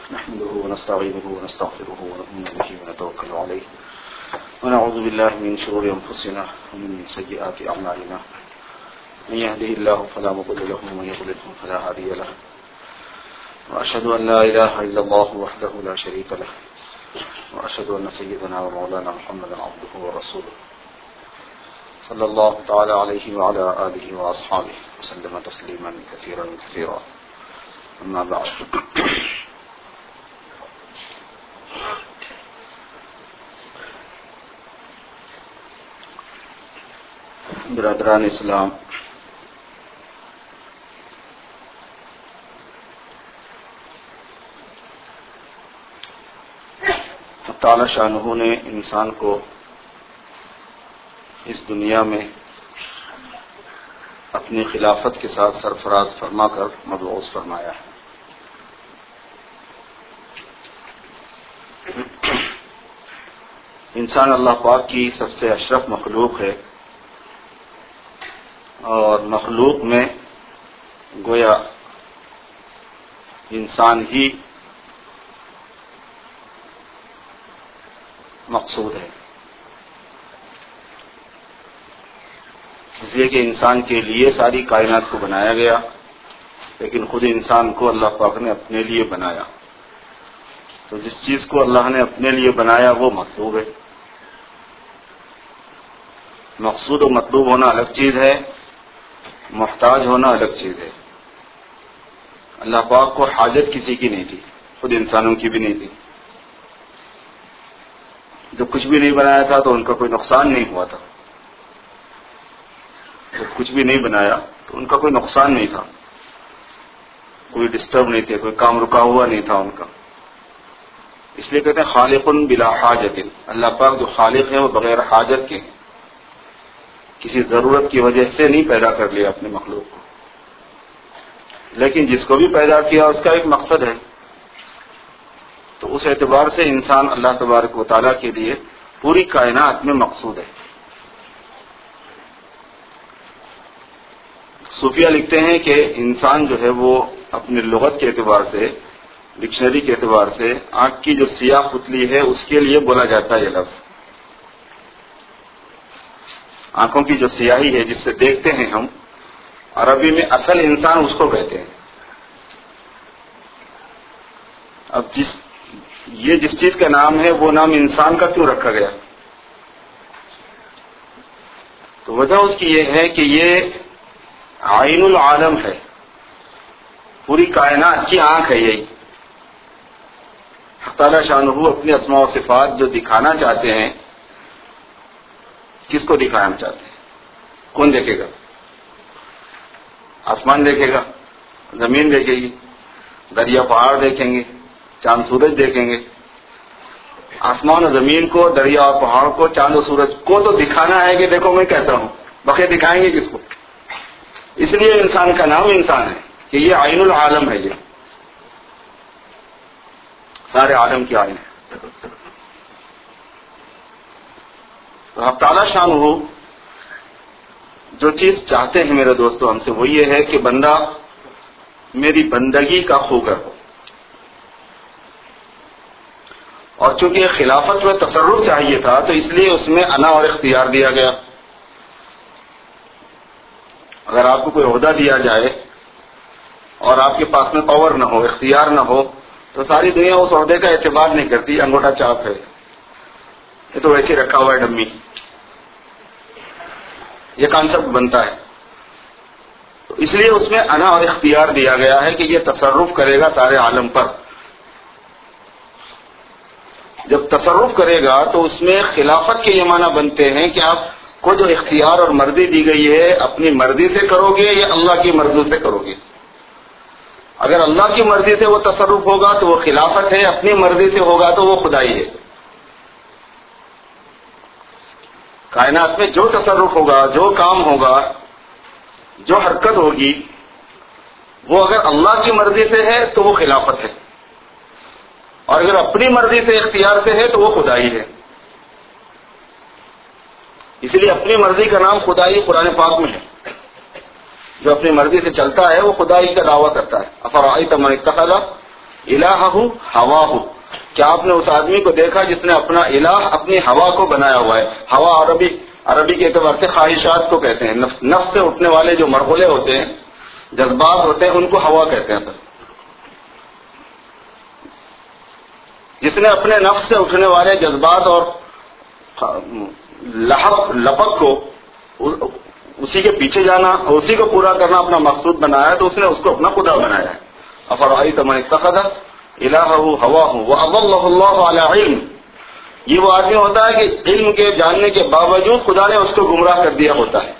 نحمده ونستعينه ونستغفره ونؤمن به ونتوكل عليه ونعوذ بالله من شرور أنفسنا ومن سيئات أعمالنا من يهده الله فلا مضل له ومن يضلل فلا هادي له وأشهد أن لا إله إلا الله وحده لا شريك له وأشهد أن سيدنا ومولانا محمدا عبده ورسوله صلى الله تعالى عليه وعلى آله وأصحابه وسلم تسليما كثيرا كثيرا أما بعد. برادران اسلام، تعالی شانہ نے انسان کو اس دنیا میں اپنی خلافت کے ساتھ سرفراز فرما کر مبعوث فرمایا ہے. انسان اللہ پاک کی سب سے اشرف مخلوق ہے اور مخلوق میں گویا انسان ہی مقصود ہے، اس لیے کہ انسان کے لیے ساری کائنات کو بنایا گیا، لیکن خود انسان کو اللہ پاک نے اپنے لیے بنایا. تو جس چیز کو اللہ نے اپنے لیے بنایا وہ مطلوب ہے. مقصود و مطلوب ہونا الگ چیز ہے، محتاج ہونا الگ چیز ہے. اللہ پاک کو حاجت کسی کی نہیں تھی، خود انسانوں کی بھی نہیں تھی. جب کچھ بھی نہیں بنایا تھا تو ان کا کوئی نقصان نہیں ہوا تھا. جب کچھ بھی نہیں بنایا تو ان کا کوئی نقصان نہیں تھا، کوئی ڈسٹرب نہیں تھے، کوئی کام رکا ہوا نہیں تھا ان کا. اس لیے کہتے ہیں خالق بلا حاجت. اللہ پاک جو خالق ہے وہ بغیر حاجت کے، کسی ضرورت کی وجہ سے نہیں پیدا کر لیا اپنے مخلوق کو، لیکن جس کو بھی پیدا کیا اس کا ایک مقصد ہے. تو اس اعتبار سے انسان اللہ تبارک و تعالیٰ کے لیے پوری کائنات میں مقصود ہے. صوفیہ لکھتے ہیں کہ انسان جو ہے وہ اپنی لغت کے اعتبار سے، ڈکشنری کے اعتبار سے، آنکھ کی جو سیاہ پتلی ہے اس کے لیے بولا جاتا ہے یہ لفظ. آنکھوں کی جو سیاہی ہے جس سے دیکھتے ہیں ہم، عربی میں اصل انسان اس کو کہتے ہیں. اب یہ جس چیز کا نام ہے وہ نام انسان کا کیوں رکھا گیا؟ تو وجہ اس کی یہ ہے کہ یہ عین العالم ہے، پوری کائنات کی آنکھ ہے. یہی حق تعالی شانہ اپنے اسماء و صفات جو دکھانا چاہتے ہیں، کس کو دکھانا چاہتے ہیں؟ کون دیکھے گا؟ آسمان دیکھے گا، زمین دیکھے گی، دریا پہاڑ دیکھیں گے، چاند سورج دیکھیں گے. آسمان و زمین کو، دریا اور پہاڑ کو، چاند و سورج کو تو دکھانا ہے کہ دیکھو میں کہتا ہوں. بقیہ دکھائیں گے کس کو؟ اس لیے انسان کا نام انسان ہے کہ یہ عین العالم ہے، یہ سارے عالم کی عین ہے. تو حق تعالی شان ہو جو چیز چاہتے ہیں میرے دوستو ہم سے، وہ یہ ہے کہ بندہ میری بندگی کا خوگر ہو. اور چونکہ خلافت میں تصرف چاہیے تھا تو اس لیے اس میں انا اور اختیار دیا گیا. اگر آپ کو کوئی عہدہ دیا جائے اور آپ کے پاس میں پاور نہ ہو، اختیار نہ ہو، تو ساری دنیا اس عہدے کا اعتبار نہیں کرتی. انگوٹھا چاپ ہے، یہ تو ویسے رکھا ہوا ہے ڈمی، یہ کانسیپٹ بنتا ہے. تو اس لیے اس میں انا اور اختیار دیا گیا ہے کہ یہ تصرف کرے گا سارے عالم پر. جب تصرف کرے گا تو اس میں خلافت کے یہ معنی بنتے ہیں کہ آپ کو جو اختیار اور مرضی دی گئی ہے اپنی مرضی سے کرو گے یا اللہ کی مرضی سے کرو گے. اگر اللہ کی مرضی سے وہ تصرف ہوگا تو وہ خلافت ہے، اپنی مرضی سے ہوگا تو وہ خدائی ہے. کائنات میں جو تصرف ہوگا، جو کام ہوگا، جو حرکت ہوگی، وہ اگر اللہ کی مرضی سے ہے تو وہ خلافت ہے، اور اگر اپنی مرضی سے، اختیار سے ہے تو وہ خدائی ہے. اس لیے اپنی مرضی کا نام خدائی قرآن پاک میں ہے. جو اپنی مرضی سے چلتا ہے وہ خدائی کا دعویٰ کرتا ہے. افرأیت من اتخذ الہہ ہواہ، کیا آپ نے اس آدمی کو دیکھا جس نے اپنا الہ اپنی ہوا کو بنایا ہوا ہے؟ ہوا عربی کے اعتبار سے خواہشات کو کہتے ہیں، نفس سے اٹھنے والے جو مرحلے ہوتے ہیں، جذبات ہوتے ہیں، ان کو ہوا کہتے ہیں سر۔ جس نے اپنے نفس سے اٹھنے والے جذبات اور لپک کو اسی کے پیچھے جانا، اسی کو پورا کرنا اپنا مقصود بنایا ہے، تو اس نے اس کو اپنا خدا بنایا ہے۔ افرأیت من اتخذ الہہ ہواہ واضلہ اللہ علی علم، یہ وہ آدمی ہوتا ہے کہ علم کے جاننے کے باوجود خدا نے اس کو گمراہ کر دیا ہوتا ہے۔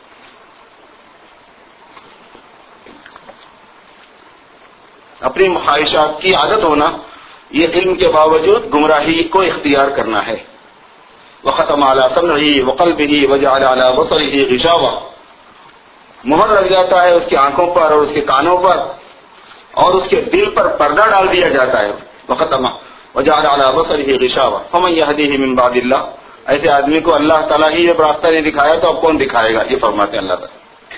اپنی خواہشات کی عادت ہونا، یہ علم کے باوجود گمراہی کو اختیار کرنا ہے۔ وختم علی سمعہ وقلبہ وجعل علی بصرہ غشاوہ، مہر لگ جاتا ہے اس کی آنکھوں پر اور اس کے کانوں پر اور اس کے دل پر پردہ ڈال دیا جاتا ہے۔ وختم وجعل علی بصرہ غشاوہ فمن یہدیہ من بعد اللہ، ایسے آدمی کو اللہ تعالیٰ ہی جب راستہ نہیں دکھایا تو اب کون دکھائے گا، یہ فرماتے ہیں اللہ تعالیٰ۔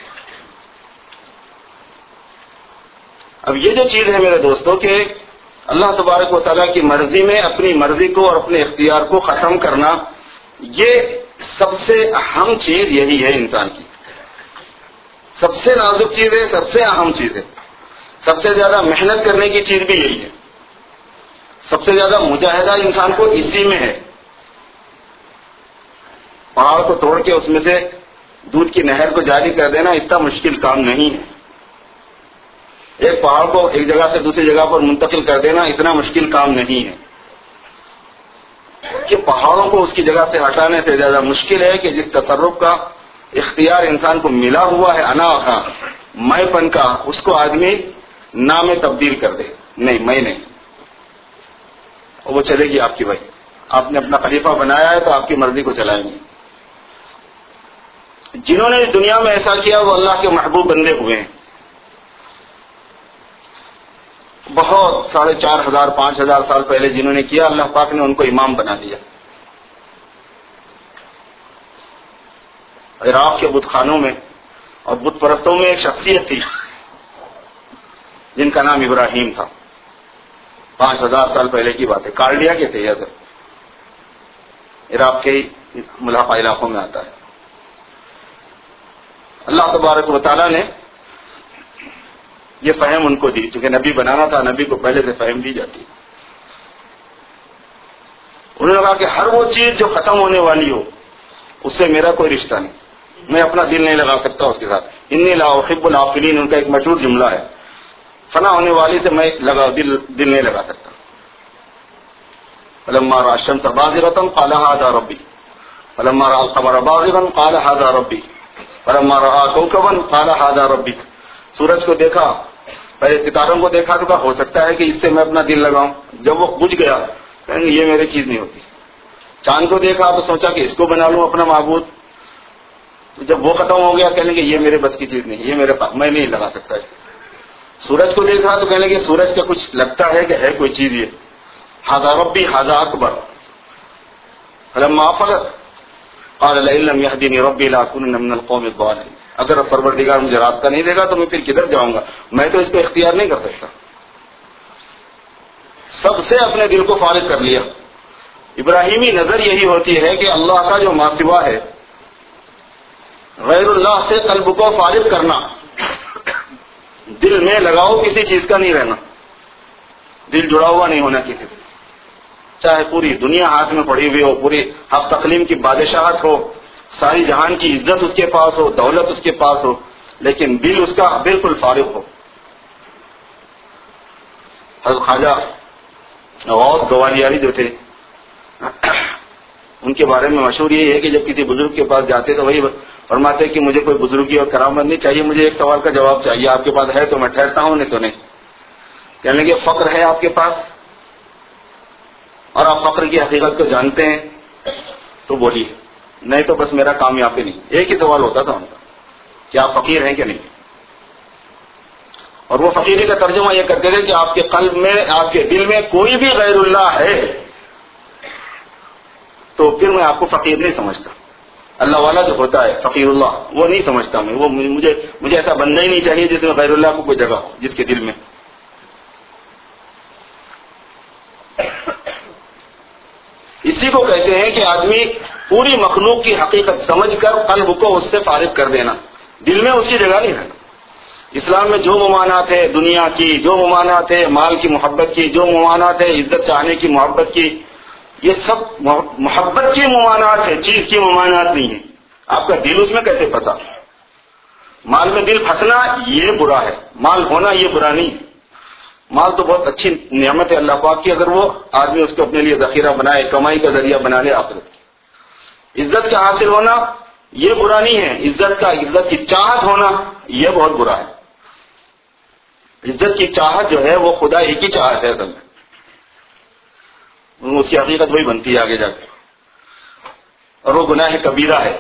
اب یہ جو چیز ہے میرے دوستوں کہ اللہ تبارک و تعالیٰ کی مرضی میں اپنی مرضی کو اور اپنے اختیار کو ختم کرنا، یہ سب سے اہم چیز یہی ہے انسان کی، سب سے نازک چیز ہے، سب سے اہم چیز ہے، سب سے زیادہ محنت کرنے کی چیز بھی یہی ہے، سب سے زیادہ مجاہدہ انسان کو اسی میں ہے۔ پہاڑ کو توڑ کے اس میں سے دودھ کی نہر کو جاری کر دینا اتنا مشکل کام نہیں ہے، ایک پہاڑ کو ایک جگہ سے دوسری جگہ پر منتقل کر دینا اتنا مشکل کام نہیں ہے، کہ پہاڑوں کو اس کی جگہ سے ہٹانے سے زیادہ مشکل ہے کہ جس تصرف کا اختیار انسان کو ملا ہوا ہے، انا کا میں پن کا، اس کو آدمی نام میں تبدیل کر دے، نہیں میں نہیں، وہ چلے گی آپ کی بھائی، آپ نے اپنا خلیفہ بنایا ہے تو آپ کی مرضی کو چلائیں گے۔ جنہوں نے اس دنیا میں ایسا کیا وہ اللہ کے محبوب بندے ہوئے ہیں، بہت 4,500 5,000 سال پہلے جنہوں نے کیا، اللہ پاک نے ان کو امام بنا دیا۔ عراق کے بت خانوں میں اور بت پرستوں میں ایک شخصیت تھی جن کا نام ابراہیم تھا، 5,000 سال پہلے کی بات ہے، کارڈیا کے تھے یہ سر، عراق کے ملاقہ علاقوں میں آتا ہے۔ اللہ تبارک و تعالیٰ نے یہ فہم ان کو دی، چونکہ نبی بنانا تھا، نبی کو پہلے سے فہم دی جاتی۔ انہوں نے کہا کہ ہر وہ چیز جو ختم ہونے والی ہو اس سے میرا کوئی رشتہ نہیں، میں اپنا دل نہیں لگا سکتا اس کے ساتھ۔ انی لا احب العافلین، ان کا ایک مشہور جملہ ہے، فنا ہونے والی سے میں دل نہیں لگا سکتا۔ فلما رأى الشمس بازغة قال هذا ربي، فلما رأى القمر بازغا قال هذا ربي، فلما رأى كوكبا قال هذا ربي۔ سورج کو دیکھا، پہلے ستاروں کو دیکھا تو ہو سکتا ہے کہ اس سے میں اپنا دل لگاؤں، جب وہ بجھ گیا کہیں گے یہ میری چیز نہیں ہوتی۔ چاند کو دیکھا تو سوچا کہ اس کو بنا لوں اپنا معبود، جب وہ ختم ہو گیا کہنے کہ یہ میرے بس کی چیز نہیں، یہ میرے پاس، میں نہیں لگا سکتا اس کو۔ سورج کو دیکھا تو کہنے کہ سورج کا کچھ لگتا ہے کہ ہے کوئی چیز، یہ ھذا ربی ھذا اکبر۔ فلما افل قال لئن لم يهدني ربي لاكونن من القوم الضالين، اگر پروردگار مجھے راستہ نہیں دے گا تو میں پھر کدھر جاؤں گا، میں تو اس کو اختیار نہیں کر سکتا۔ سب سے اپنے دل کو فارغ کر لیا۔ ابراہیمی نظر یہی ہوتی ہے کہ اللہ کا جو ماسوا ہے، غیر اللہ سے قلب کو فارغ کرنا، دل میں لگاؤ کسی چیز کا نہیں رہنا، دل جڑا ہوا نہیں ہونا کسی سے، چاہے پوری دنیا ہاتھ میں پڑی ہوئی ہو، پوری حق تقلیم کی بادشاہت ہو، ساری جہان کی عزت اس کے پاس ہو، دولت اس کے پاس ہو، لیکن دل اس کا بالکل فارغ ہو۔ حضرت خواجہ غوث گوالیاری جو تھے، ان کے بارے میں مشہور یہ ہے کہ جب کسی بزرگ کے پاس جاتے تو وہی فرماتے کہ مجھے کوئی بزرگی اور کرامت نہیں چاہیے، مجھے ایک سوال کا جواب چاہیے، آپ کے پاس ہے تو میں ٹھہرتا ہوں، نہیں تو نہیں۔ کہنے لگے فقر ہے آپ کے پاس اور آپ فقر کی حقیقت کو جانتے ہیں تو بولیے، نہیں تو بس میرا کام یہاں پہ نہیں۔ ایک ہی سوال ہوتا تھا ان کا کہ آپ فقیر ہیں کہ نہیں، اور وہ فقیری کا ترجمہ یہ کرتے تھے کہ آپ کے قلب میں، آپ کے دل میں کوئی بھی غیر اللہ ہے تو پھر میں آپ کو فقیر نہیں سمجھتا۔ اللہ والا جو ہوتا ہے فقیر اللہ، وہ نہیں سمجھتا میں، وہ مجھے ایسا بندہ ہی نہیں چاہیے جس میں غیر اللہ کو کوئی جگہ ہو، جس کے دل میں۔ اسی کو کہتے ہیں کہ آدمی پوری مخلوق کی حقیقت سمجھ کر قلب کو اس سے فارغ کر دینا، دل میں اس کی جگہ نہیں رہنا۔ اسلام میں جو ممانعات ہے دنیا کی، جو ممانعات ہے مال کی محبت کی، جو ممانعات ہے عزت چاہنے کی محبت کی، یہ سب محبت کی ممانعات ہے، چیز کی ممانعات نہیں ہے۔ آپ کا دل اس میں کیسے پھنسا؟ مال میں دل پھنسنا یہ برا ہے، مال ہونا یہ برا نہیں۔ مال تو بہت اچھی نعمت ہے اللہ پاک کی، اگر وہ آدمی اس کو اپنے لیے ذخیرہ بنائے، کمائی کا ذریعہ بنا لے آخرت کی۔ عزت کا حاصل ہونا یہ برا نہیں ہے، عزت کی چاہت ہونا یہ بہت برا ہے۔ عزت کی چاہت جو ہے وہ خدا ایک ہی چاہت ہے، اصل میں اس کی حقیقت وہی بنتی ہے آگے جا کے، اور وہ گناہ کبیرہ ہے۔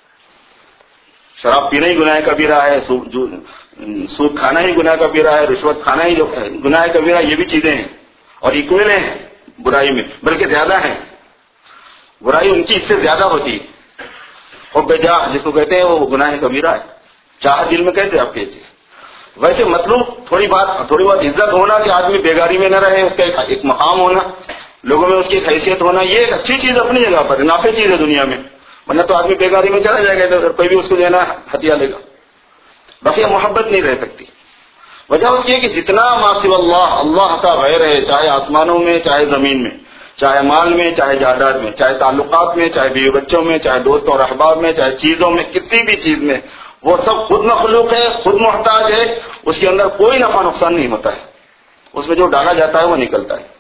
شراب پینا ہی گناہ کبیرہ ہے، سود کھانا ہی گناہ کبیرہ ہے، رشوت کھانا ہی گناہ کبیرہ، یہ بھی چیزیں ہیں اور ایکویل ہیں برائی میں، بلکہ زیادہ ہیں۔ برائی ان کی اس سے زیادہ ہوتی ہے، اور بجا جس کو کہتے ہیں وہ گناہ کبیرہ ہے۔ چاہت دل میں کیسے آپ کہتے ہیں؟ ویسے مطلوب تھوڑی بہت عزت ہونا کہ آدمی بیگاری میں نہ رہے، اس کا ایک مقام ہونا، لوگوں میں اس کی ایک حیثیت ہونا، یہ ایک اچھی چیز اپنی جگہ پر، نافع چیز ہے دنیا میں، ورنہ تو آدمی بیگاری میں چلا جائے گا، کوئی بھی اس کو دینا ہتھیا لے گا، باقی محبت نہیں رہ سکتی۔ وجہ اس کی ہے کہ جتنا ما سوی اللہ کا غیر ہے، چاہے آسمانوں میں چاہے زمین میں، چاہے مال میں چاہے جائیداد میں، چاہے تعلقات میں چاہے بیوی بچوں میں، چاہے دوست اور احباب میں، چاہے چیزوں میں، کسی بھی چیز میں، وہ سب خود مخلوق ہے، خود محتاج ہے، اس کے اندر کوئی نفع نقصان نہیں ہوتا ہے، اس میں جو ڈالا جاتا ہے وہ نکلتا ہے۔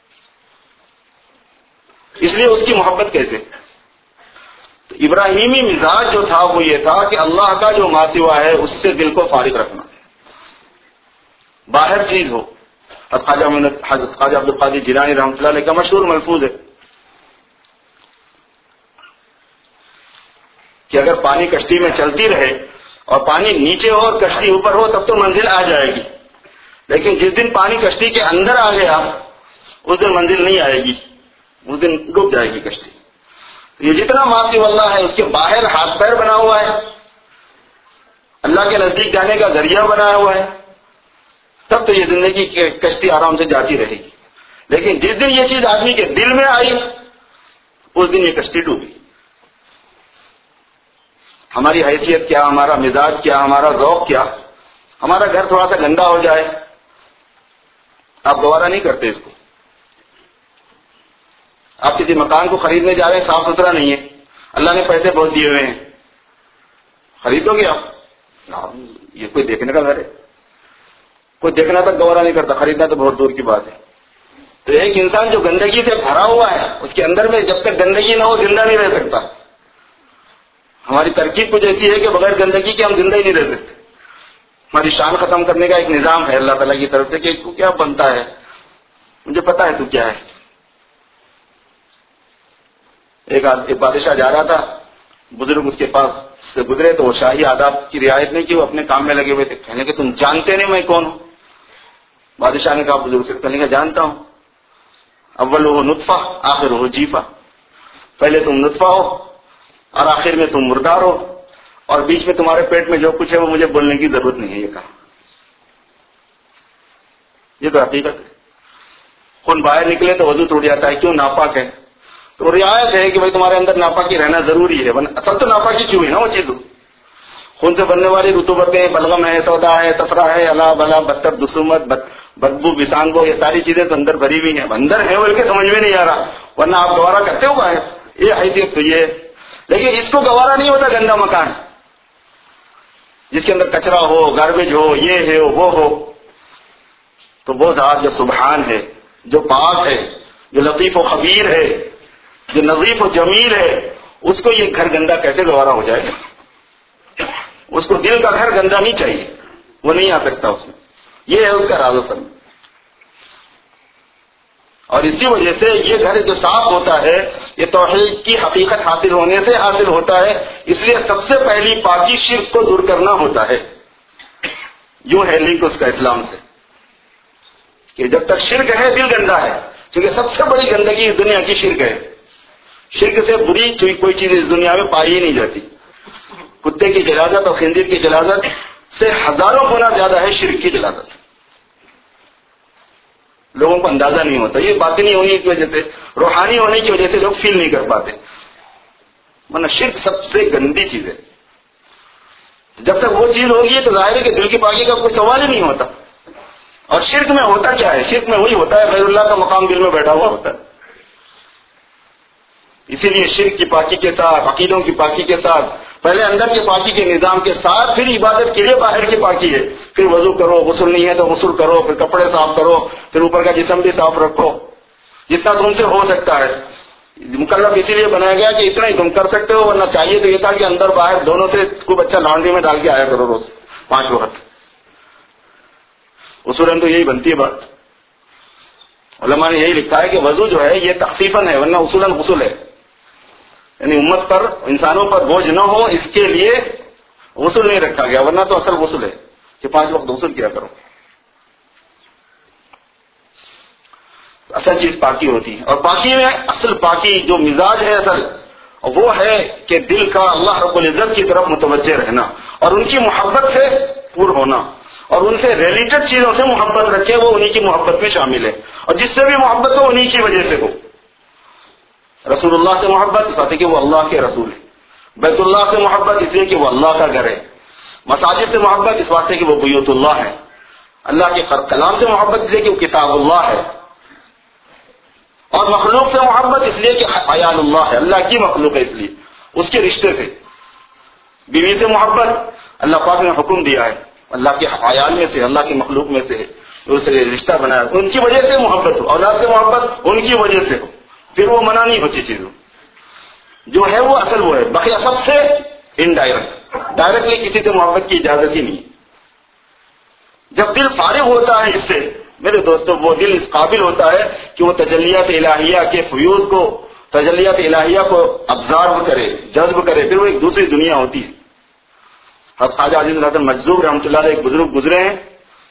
اس لیے اس کی محبت کیسے؟ تو ابراہیمی مزاج جو تھا وہ یہ تھا کہ اللہ کا جو ما سوا ہے اس سے دل کو فارغ رکھنا، باہر چیز ہو۔ اب حضرت خواجہ عبد القادر جیلانی رحمۃ اللہ علیہ کا مشہور ملفوظ ہے کہ اگر پانی کشتی میں چلتی رہے اور پانی نیچے ہو اور کشتی اوپر ہو تب تو منزل آ جائے گی، لیکن جس دن پانی کشتی کے اندر آ گیا اس دن منزل نہیں آئے گی، اس دن ڈوب جائے گی کشتی۔ یہ جتنا ما سوی اللہ ہے اس کے باہر ہاتھ پیر بنا ہوا ہے، اللہ کے نزدیک جانے کا ذریعہ بنایا ہوا ہے، تب تو یہ زندگی کی کشتی آرام سے جاتی رہے گی، لیکن جس دن یہ چیز آدمی کے دل میں آئی اس دن یہ کشتی ڈوبی۔ ہماری حیثیت کیا، ہمارا مزاج کیا، ہمارا ذوق کیا، ہمارا گھر تھوڑا سا گندا ہو جائے آپ گوارا نہیں کرتے اس کو۔ آپ کسی مکان کو خریدنے جا رہے ہیں، صاف ستھرا نہیں ہے، اللہ نے پیسے بہت دیے ہوئے ہیں، خریدو گے آپ؟ یہ کوئی دیکھنے کا گھر ہے؟ کوئی دیکھنا تک گوارا نہیں کرتا، خریدنا تو بہت دور کی بات ہے۔ تو ایک انسان جو گندگی سے بھرا ہوا ہے اس کے اندر میں جب تک گندگی نہ ہو زندہ نہیں رہ سکتا۔ ہماری ترکیب کچھ ایسی ہے کہ بغیر گندگی کے ہم زندہ ہی نہیں رہ سکتے۔ ہماری شان ختم کرنے کا ایک نظام ہے اللہ تعالیٰ کی طرف سے کہ تو کیا بنتا ہے، مجھے پتا ہے تو کیا ہے۔ ایک بادشاہ جا رہا تھا، بزرگ اس کے پاس سے گزرے تو وہ شاہی آداب کی رعایت نہیں کی، وہ اپنے کام میں لگے ہوئے تھے۔ کہنے کہ تم جانتے نہیں میں کون ہوں؟ بادشاہ نے کہا بزرگ سے، کہنے کہ جانتا ہوں، اول ہو نطفہ آخر ہو جیفہ، پہلے تم نطفہ ہو اور آخر میں تم مردار ہو، اور بیچ میں تمہارے پیٹ میں جو کچھ ہے وہ مجھے بولنے کی ضرورت نہیں ہے۔ یہ کہا، یہ تو حقیقت ہے۔ خون باہر نکلے تو وضو ٹوٹ جاتا ہے، کیوں؟ ناپاک ہے۔ تو رعایت ہے کہ بھائی تمہارے اندر ناپاکی رہنا ضروری ہے، اصل تو ناپاکی کیوں ہے نا وہ چیز۔ خون سے بننے والی رطوبتیں، بلغم ہے، سودا ہے، تفرا ہے، الا بلا، بدتر، دسومت، بدبو، بسانگو، یہ ساری چیزیں تو اندر بھری ہوئی ہیں، اندر ہے بول کے سمجھ میں نہیں آ رہا، ورنہ آپ گوارا کرتے ہو ہے، یہ حیثیت تو یہ ہے۔ لیکن اس کو گوارا نہیں ہوتا گندا مکان جس کے اندر کچرا ہو، گاربیج ہو، یہ ہے وہ ہو۔ تو وہ ذات جو سبحان ہے، جو پاک ہے، جو لطیف و خبیر ہے، جو نظیف و جمیل ہے، اس کو یہ گھر گندا کیسے گوارا ہو جائے گا؟ اس کو دل کا گھر گندا نہیں چاہیے، وہ نہیں آ سکتا اس میں، یہ ہے اس کا راز و فن۔ اور اسی وجہ سے یہ گھر جو صاف ہوتا ہے یہ توحید کی حقیقت حاصل ہونے سے حاصل ہوتا ہے، اس لیے سب سے پہلی پاکی شرک کو دور کرنا ہوتا ہے۔ یوں ہے لنک اس کا اسلام سے کہ جب تک شرک ہے دل گندا ہے، کیونکہ سب سے بڑی گندگی اس دنیا کی شرک ہے۔ شرک سے بری کوئی چیز اس دنیا میں پائی ہی نہیں جاتی۔ کتے کی جلازت اور خنزیر کی جلازت سے ہزاروں گنا زیادہ ہے شرک کی جلازت۔ لوگوں کو اندازہ نہیں ہوتا. یہ باطنی ہونے کی وجہ سے، روحانی ہونے کی وجہ سے لوگ فیل نہیں کر پاتے. ورنہ شرک سب سے گندی چیز ہے. جب تک وہ چیز ہوگی تو ظاہر ہے کہ دل کی پاکی کا کوئی سوال ہی نہیں ہوتا. اور شرک میں ہوتا کیا ہے؟ شرک میں وہی ہوتا ہے غیر اللہ کا مقام دل میں بیٹھا ہوا ہوتا ہے. اسی لیے شرک کی پاکی کے ساتھ، عقیدوں کی پاکی کے ساتھ، پہلے اندر کی پاکی کے نظام کے ساتھ پھر عبادت کے لیے باہر کی پاکی ہے. پھر وضو کرو، غسل نہیں ہے تو غسل کرو، پھر کپڑے صاف کرو، پھر اوپر کا جسم بھی صاف رکھو جتنا تم سے ہو سکتا ہے. مکلف اسی لیے بنایا گیا کہ اتنا ہی تم کر سکتے ہو، ورنہ چاہیے تو یہ تھا کہ اندر باہر دونوں سے خوب اچھا لانڈری میں ڈال کے آیا کرو روز 5 وقت. اصولاً تو یہی بنتی ہے بات. علماء نے یہی لکھا ہے کہ وضو جو ہے یہ تخفیفاً ہے، ورنہ اصولاً غسل ہے. یعنی امت پر، انسانوں پر بوجھ نہ ہو اس کے لیے غسل نہیں رکھا گیا، ورنہ تو اصل غسل ہے کہ 5 وقت غسل کیا کرو. اصل چیز پاکی ہوتی ہے. اور پاکی میں اصل پاکی جو مزاج ہے اصل وہ ہے کہ دل کا اللہ رب العزت کی طرف متوجہ رہنا اور ان کی محبت سے پور ہونا، اور ان سے ریلیٹڈ چیزوں سے محبت رکھے، وہ انہی کی محبت میں شامل ہے. اور جس سے بھی محبت ہو انہی کی وجہ سے ہو. رسول اللہ سے محبت اس بات ہے کہ وہ اللہ کے رسول ہے. بیت اللہ سے محبت اس لیے کہ وہ اللہ کا گھر ہے. مساجد سے محبت اس بات ہے کہ وہ بیوت اللہ ہے. اللہ کے کلام سے محبت اس لیے کہ وہ کتاب اللہ ہے. اور مخلوق سے محبت اس لیے کہ عیال اللہ ہے، اللہ کی مخلوق ہے، اس لیے اس کے رشتے سے. بیوی سے محبت اللہ پاک نے حکم دیا ہے، اللہ کے عیال میں سے، اللہ کی مخلوق میں سے اسے رشتہ بنایا، ان کی وجہ سے محبت ہو. اولاد سے محبت ان کی وجہ سے ہو، پھر وہ منع نہیں ہوتی چیزوں. جو ہے وہ اصل وہ ہے. بقیہ سب سے انڈائریکٹ، ڈائریکٹلی کسی سے محبت کی اجازت ہی نہیں. جب دل فارغ ہوتا ہے اس سے میرے دوستو، وہ دل اس قابل ہوتا ہے کہ وہ تجلیات الہیہ کے فیوز کو، تجلیات الہیہ کو ابزارو کرے، جذب کرے. پھر وہ ایک دوسری دنیا ہوتی ہے. اب خواجہ عزیز الحسن مجذوب رحمۃ اللہ علیہ ایک بزرگ گزرے ہیں،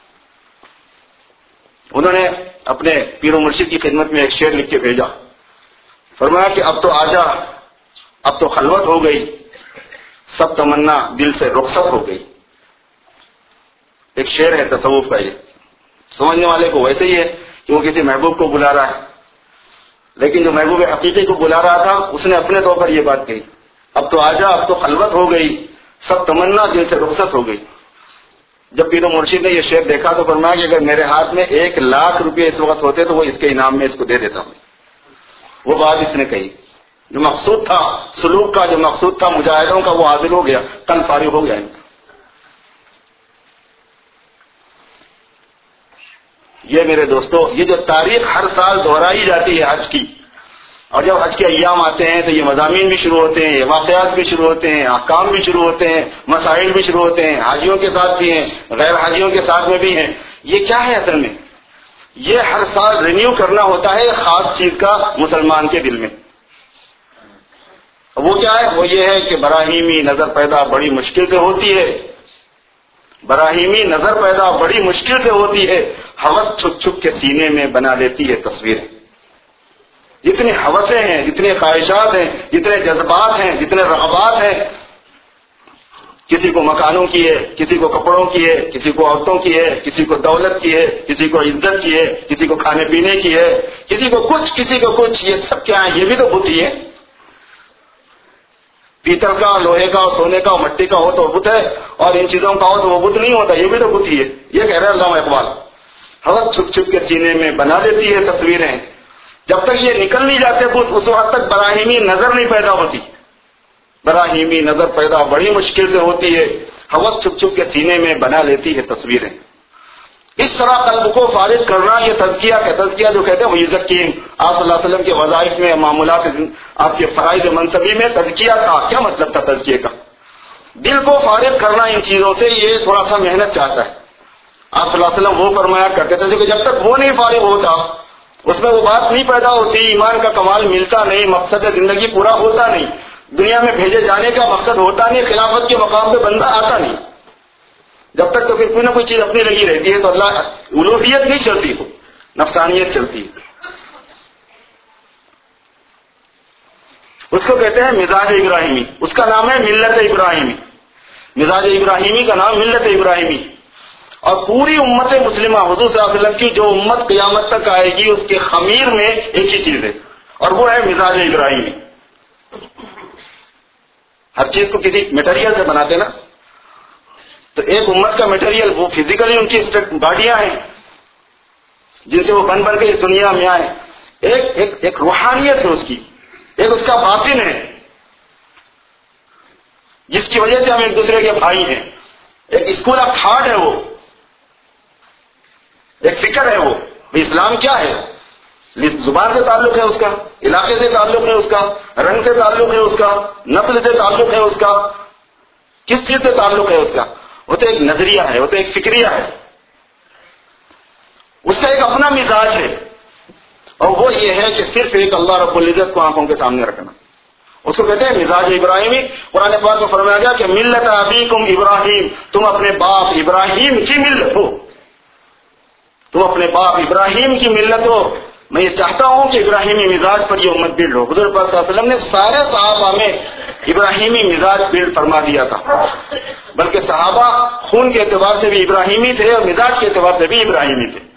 انہوں نے اپنے پیر و مرشد کی خدمت میں ایک شعر لکھ کے بھیجا. فرمایا کہ اب تو آجا، اب تو خلوت ہو گئی، سب تمنا دل سے رخصت ہو گئی. ایک شعر ہے تصوف کا. یہ سمجھنے والے کو ویسے ہی ہے کہ وہ کسی محبوب کو بلا رہا ہے، لیکن جو محبوب حقیقی کو بلا رہا تھا اس نے اپنے طور پر یہ بات کہی، اب تو آجا، اب تو خلوت ہو گئی، سب تمنا دل سے رخصت ہو گئی. جب پیر و مرشد نے یہ شعر دیکھا تو فرمایا کہ اگر میرے ہاتھ میں 1,00,000 روپے اس وقت ہوتے تو وہ اس کے انعام میں اس کو دے دیتا ہوں. وہ بات اس نے کہی، جو مقصود تھا سلوک کا، جو مقصود تھا مجاہدوں کا، وہ حاصل ہو گیا، کل فارغ ہو گیا ان کا. یہ میرے دوستو، یہ جو تاریخ ہر سال دہرائی جاتی ہے حج کی، اور جب حج کے ایام آتے ہیں تو یہ مضامین بھی شروع ہوتے ہیں، یہ واقعات بھی شروع ہوتے ہیں، احکام بھی شروع ہوتے ہیں، مسائل بھی شروع ہوتے ہیں، حاجیوں کے ساتھ بھی ہیں، غیر حاجیوں کے ساتھ میں بھی ہیں. یہ کیا ہے اصل میں؟ یہ ہر سال رینیو کرنا ہوتا ہے خاص چیز کا مسلمان کے دل میں. وہ کیا ہے؟ وہ یہ ہے کہ براہیمی نظر پیدا بڑی مشکل سے ہوتی ہے. براہیمی نظر پیدا بڑی مشکل سے ہوتی ہے، ہوس چھپ چھپ کے سینے میں بنا لیتی ہے تصویریں. جتنی ہوسیں ہیں، جتنے خواہشات ہیں، جتنے جذبات ہیں، جتنے رغبات ہیں، کسی کو مکانوں کی ہے، کسی کو کپڑوں کی ہے، کسی کو عورتوں کی ہے، کسی کو دولت کی ہے، کسی کو عزت کی ہے، کسی کو کھانے پینے کی ہے، کسی کو کچھ، کسی کو کچھ. یہ سب کیا ہے؟ یہ بھی تو بت ہی ہے. پیتل کا، لوہے کا، سونے کا، مٹی کا ہو تو بت ہے، اور ان چیزوں کا ہو تو وہ بت نہیں ہوتا. یہ بھی تو بت ہی ہے. یہ کہہ رہے علامہ اقبال، ہوس چھپ چھپ کے سینے میں بنا دیتی ہے تصویریں. جب تک یہ نکل نہیں جاتے بت، اس وقت تک براہیمی نظر نہیں پیدا ہوتی. براہیمی نظر پیدا بڑی مشکل سے ہوتی ہے، ہوس چھپ چھپ کے سینے میں بنا لیتی ہے تصویریں. اس طرح قلب کو فارغ کرنا یہ تزکیہ کا، تزکیہ جو کہتے ہیں وہ یزکین، آپ صلی اللہ علیہ وسلم کے وظائف میں، معمولات، آپ کے فرائض منصبی میں تزکیہ تھا. کیا مطلب تھا تزکیے کا؟ دل کو فارغ کرنا ان چیزوں سے. یہ تھوڑا سا محنت چاہتا ہے. آپ صلی اللہ علیہ وسلم وہ فرمایا کرتے تھے کہ جب تک وہ نہیں فارغ ہوتا، اس میں وہ بات نہیں پیدا ہوتی، ایمان کا کمال ملتا نہیں، مقصد زندگی پورا ہوتا نہیں، دنیا میں بھیجے جانے کا مقصد ہوتا نہیں، خلافت کے مقام پہ بندہ آتا نہیں. جب تک تو پھر کوئی نہ کوئی چیز اپنی لگی رہتی ہے. تو اللہ الوہیت نہیں چلتی، ہو نفسانیت چلتی ہے. اس کو کہتے ہیں مزاج ابراہیمی. اس کا نام ہے ملت ابراہیمی. مزاج ابراہیمی کا نام ملت ابراہیمی. اور پوری امت مسلمہ حضور صلی اللہ علیہ وسلم کی جو امت قیامت تک آئے گی اس کے خمیر میں ایک ہی چیز ہے، اور وہ ہے مزاج ابراہیمی۔ ہر چیز کو کسی میٹیریل سے بناتے نا، تو ایک امت کا میٹیریل وہ فزیکلی ان کی باڈیاں ہیں جن سے وہ بن کے اس دنیا میں آئے، ایک روحانیت ہے اس کی، ایک اس کا باطن ہے جس کی وجہ سے ہم ایک دوسرے کے بھائی ہیں، ایک اسکول آف تھاٹ ہے، وہ ایک فکر ہے، وہ اسلام کیا ہے، زبان سے تعلق ہے اس کا، علاقے سے تعلق ہے اس کا، رنگ سے تعلق ہے اس کا، نسل سے تعلق ہے اس کا، کس چیز سے تعلق ہے اس کا، وہ تو ایک نظریہ ہے، وہ تو ایک فکریہ ہے، اس کا ایک اپنا مزاج ہے، اور وہ یہ ہے کہ صرف ایک اللہ رب العزت کو آنکھوں کے سامنے رکھنا، اس کو کہتے ہیں مزاج ابراہیمی۔ قرآن پاک میں فرمایا گیا کہ ملت ابیکم ابراہیم، تم اپنے باپ ابراہیم کی ملت ہو، تم اپنے باپ ابراہیم کی ملت ہو۔ میں یہ چاہتا ہوں کہ ابراہیمی مزاج پر یہ امت بلڈ ہو۔ حضور پاک صلی اللہ علیہ وسلم نے سارے صحابہ میں ابراہیمی مزاج بلڈ فرما دیا تھا، بلکہ صحابہ خون کے اعتبار سے بھی ابراہیمی تھے اور مزاج کے اعتبار سے بھی ابراہیمی تھے۔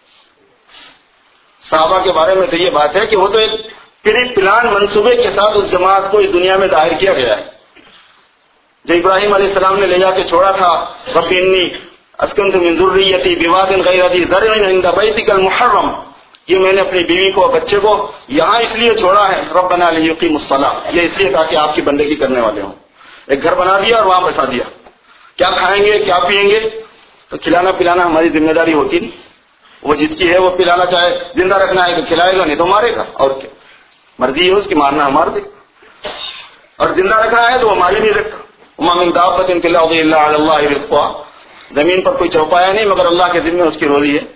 صحابہ کے بارے میں تو یہ بات ہے کہ وہ تو ایک پری پلان منصوبے کے ساتھ اس جماعت کو اس دنیا میں ظاہر کیا گیا ہے، جو ابراہیم علیہ السلام نے لے جا کے چھوڑا تھا، رب انی اسکنت من ذریتی بواد غیر ذی زرع عند بیتک المحرم، یہ میں نے اپنی بیوی کو اور بچے کو یہاں اس لیے چھوڑا ہے، ربنا لیقیموا الصلاۃ، یہ اس لیے تاکہ آپ کی بندگی کرنے والے ہوں۔ ایک گھر بنا دیا اور وہاں بسا دیا، کیا کھائیں گے کیا پیئیں گے، تو کھلانا پلانا ہماری ذمہ داری ہوتی نہیں، وہ جس کی ہے وہ پلانا، چاہے زندہ رکھنا ہے تو کھلائے گا، نہیں تو مارے گا، اور کیا مرضی ہے اس کی، مارنا ہمار دے، اور زندہ رکھنا ہے تو وہ ماری نہیں رکھتا۔ وما من دابۃ فی الارض الا علی اللہ رزقها، زمین پر کوئی چوپایا نہیں مگر اللہ کے ذمہ اس کی روزی ہے۔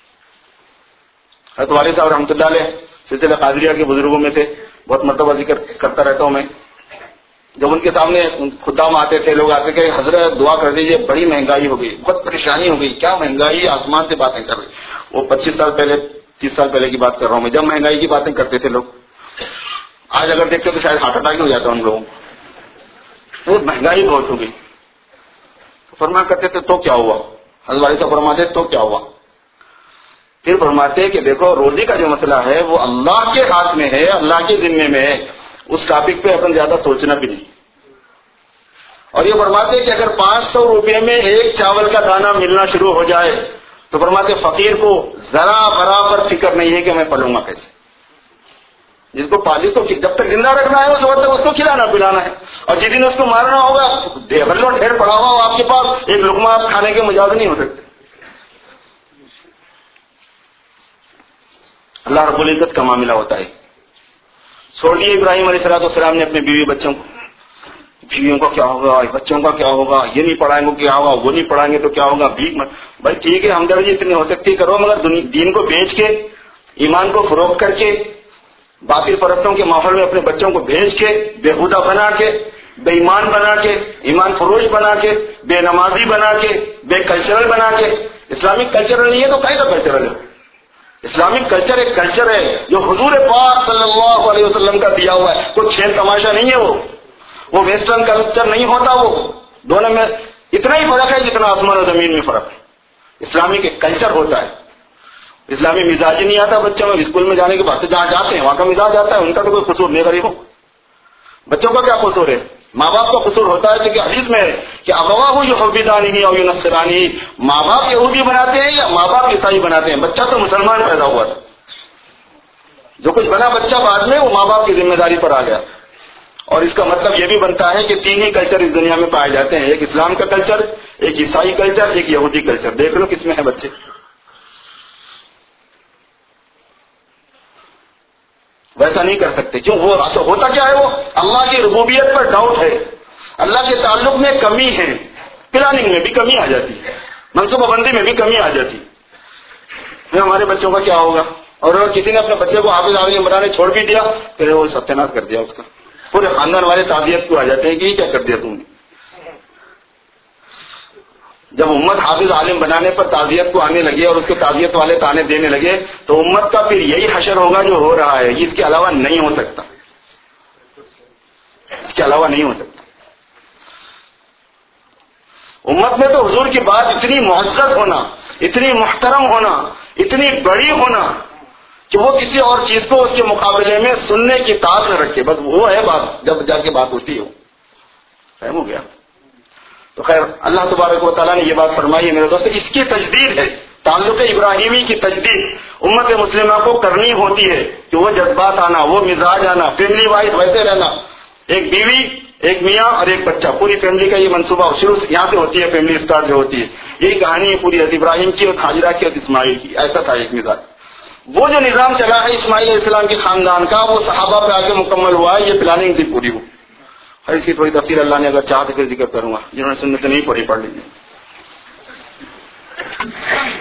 حضرت والد صاحب رحمۃ اللہ علیہ سلسلہ قادریہ کے بزرگوں میں سے، بہت مرتبہ ذکر کرتا رہتا ہوں میں، جب ان کے سامنے خدام آتے تھے، لوگ آتے کہ حضرت دعا کر دیجیے، بڑی مہنگائی ہو گئی، بہت پریشانی ہو گئی، کیا مہنگائی، آسمان سے باتیں کر رہے، وہ 25 سال پہلے 30 سال پہلے کی بات کر رہا ہوں میں، جب مہنگائی کی باتیں کرتے تھے لوگ، آج اگر دیکھتے تو شاید ہارٹ اٹیک ہو جاتا ان لوگوں کو، مہنگائی بہت ہو گئی، تو فرمایا کرتے تھے تو کیا ہوا، حضرت والد صاحب فرماتے تو کیا ہوا، پھر فرماتے کہ دیکھو روزی کا جو مسئلہ ہے وہ اللہ کے ہاتھ میں ہے، اللہ کے ذمے میں ہے، اس ٹاپک پہ اپن زیادہ سوچنا بھی نہیں۔ اور یہ فرماتے کہ اگر 500 روپے میں ایک چاول کا دانہ ملنا شروع ہو جائے تو فرماتے فقیر کو ذرا برابر فکر نہیں ہے کہ میں پلوں گا کیسے، جس کو پالس کو جب تک زندہ رکھنا ہے اس وقت تک اس کو کھلانا پلانا ہے، اور جس دن اس کو مارنا ہوگا بلو ڈھیر پڑا ہوا آپ کے پاس، ایک لقمہ آپ کھانے کے مجاز نہیں ہو سکتے۔ اللہ رب العزت کا معاملہ ہوتا ہے۔ چھوڑ دیے ابراہیم علیہ السلام نے اپنے بیوی بچوں کو، بیویوں کا کیا ہوگا، بچوں کا کیا ہوگا، یہ نہیں پڑھائیں گے کیا ہوگا، وہ نہیں پڑھائیں گے تو کیا ہوگا، بھائی ٹھیک ہے ہمدردی اتنی ہو سکتی کرو، مگر دین کو بیچ کے، ایمان کو فروخت کر کے، باطل پرستوں کے ماحول میں اپنے بچوں کو بھیج کے، بےہودہ بنا کے، بے ایمان بنا کے، ایمان فروش بنا کے، بے نمازی بنا کے، بے کلچرل بنا کے، اسلامک کلچرل نہیں ہے تو کہیں کا کلچرل ہے؟ اسلامک کلچر ایک کلچر ہے جو حضور پاک صلی اللہ علیہ وسلم کا دیا ہوا ہے، کوئی کھیل تماشا نہیں ہے، وہ ویسٹرن کلچر نہیں ہوتا، وہ دونوں میں اتنا ہی فرق ہے جتنا آسمان و زمین میں فرق ہے۔ اسلامک ایک کلچر ہوتا ہے، اسلامی مزاج ہی نہیں آتا بچوں میں، اسکول میں جانے کے بعد جہاں جاتے ہیں وہاں کا مزاج آتا ہے، ان کا تو کوئی قصور نہیں غریبوں، بچوں کا کیا قصور ہے، ماں باپ کا قصور ہوتا ہے، کہ حدیث میں ہے کہ ابواہ یحودانی اور ینصرانی، ماں باپ یہودی بناتے ہیں یا ماں باپ عیسائی بناتے ہیں، بچہ تو مسلمان پیدا ہوا تھا، جو کچھ بنا بچہ بعد میں وہ ماں باپ کی ذمہ داری پر آ گیا۔ اور اس کا مطلب یہ بھی بنتا ہے کہ 3 ہی کلچر اس دنیا میں پائے جاتے ہیں، ایک اسلام کا کلچر، ایک عیسائی کلچر، ایک یہودی کلچر، دیکھ لو کس میں ہے بچے۔ ویسا نہیں کر سکتے، کیوں؟ وہ ہوتا کیا ہے، وہ اللہ کی ربوبیت پر ڈاؤٹ ہے، اللہ کے تعلق میں کمی ہے، پلاننگ میں بھی کمی آ جاتی ہے، منصوبہ بندی میں بھی کمی آ جاتی ہے، ہمارے بچوں کا کیا ہوگا، اور اگر کسی نے اپنے بچے کو حافظ عالم بنانے چھوڑ بھی دیا پھر وہ ستیہ ناش کر دیا اس کا، پورے خاندان والے تعزیت کو آ جاتے ہیں کہ یہ کیا کر دیا تم نے۔ جب امت حافظ عالم بنانے پر تعزیت کو آنے لگے اور اس کے تعزیت والے تانے دینے لگے تو امت کا پھر یہی حشر ہوگا جو ہو رہا ہے، اس کے علاوہ نہیں ہو سکتا، اس کے علاوہ نہیں ہو سکتا۔ امت میں تو حضور کی بات اتنی معزز ہونا، اتنی محترم ہونا، اتنی بڑی ہونا کہ وہ کسی اور چیز کو اس کے مقابلے میں سننے کی طاقت نہ رکھے، بس وہ ہے بات، جب جا کے بات ہوتی ہو. فہم ہو گیا؟ تو خیر اللہ تبارک و تعالیٰ نے یہ بات فرمائی ہے میرے دوست، اس کی تجدید ہے، تعلق ابراہیمی کی تجدید امت مسلمہ کو کرنی ہوتی ہے کہ وہ جذبات آنا، وہ مزاج آنا، فیملی وائز ویسے رہنا، ایک بیوی، ایک میاں اور ایک بچہ، پوری فیملی کا یہ منصوبہ شروع سے یہاں سے ہوتی ہے، فیملی اسٹارٹ جو ہوتی ہے. یہی کہانی ہے پوری حضرت ابراہیم کی اور ہاجرہ کی اور اسماعیل کی. ایسا تھا ایک مزاج. وہ جو نظام چلا ہے اسماعیل علیہ السلام کے خاندان کا، وہ صحابہ پہ آ کے مکمل ہوا ہے. یہ پلاننگ تھی پوری. وہ ہر اس کی تھوڑی تفصیل اللہ نے اگر چاہا تو پھر ذکر کروں گا، جنہوں نے سنت نہیں پڑھی پڑھ لیجیے.